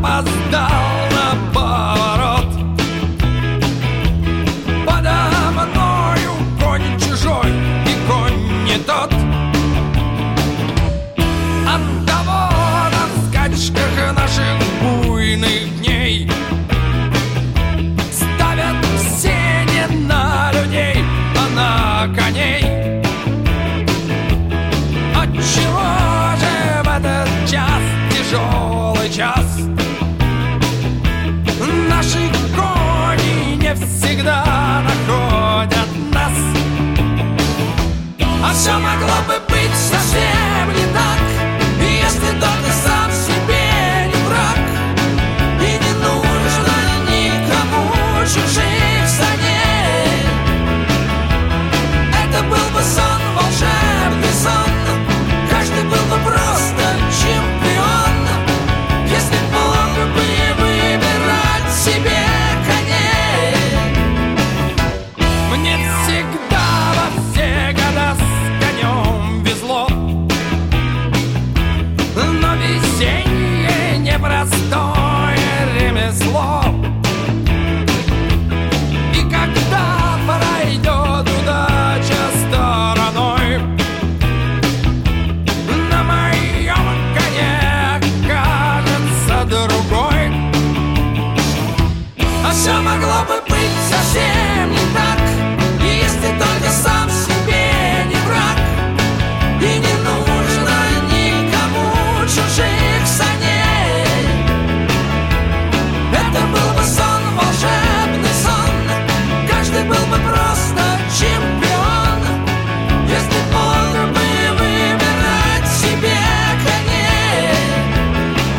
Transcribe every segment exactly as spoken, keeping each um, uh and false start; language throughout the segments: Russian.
опоздал на поворот. Подо мною конь чужой и конь не тот. Оттого на скачках наших буйных дней ставят все не на людей, а на коней. Отчего же в этот час, тяжелый час, наши кони не всегда находят нас? А все могло бы быть совсем не так, если только сам себе не враг, и не нужно никому чужих саней. Это был бы сон, волшебный сон, каждый был бы просто чемпион, если мог бы выбирать себе коней. Мне всегда во все года с конем везло, но везение непростое ремесло. И когда пройдет удача стороной, на моем коне окажется другой. А все могло бы быть совсем не так, если только сам себе не враг, и не нужно никому чужих саней. Это был бы сон, волшебный сон, каждый был бы просто чемпион, если мог бы выбирать себе коней.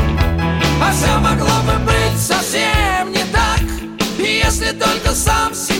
А все могло бы быть совсем не так, если только сам себе